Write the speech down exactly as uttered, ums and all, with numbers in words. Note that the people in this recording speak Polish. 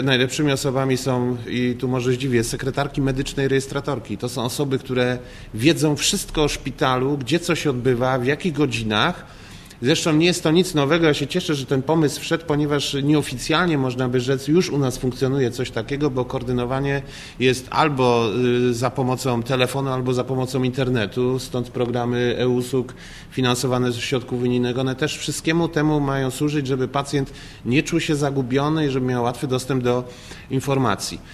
Najlepszymi osobami są, i tu może zdziwię, sekretarki medycznej rejestratorki. To są osoby, które wiedzą wszystko o szpitalu, gdzie co się odbywa, w jakich godzinach. Zresztą nie jest to nic nowego, ja się cieszę, że ten pomysł wszedł, ponieważ nieoficjalnie, można by rzec, już u nas funkcjonuje coś takiego, bo koordynowanie jest albo za pomocą telefonu, albo za pomocą internetu, stąd programy e-usług finansowane ze środków unijnego. One też wszystkiemu temu mają służyć, żeby pacjent nie czuł się zagubiony i żeby miał łatwy dostęp do informacji.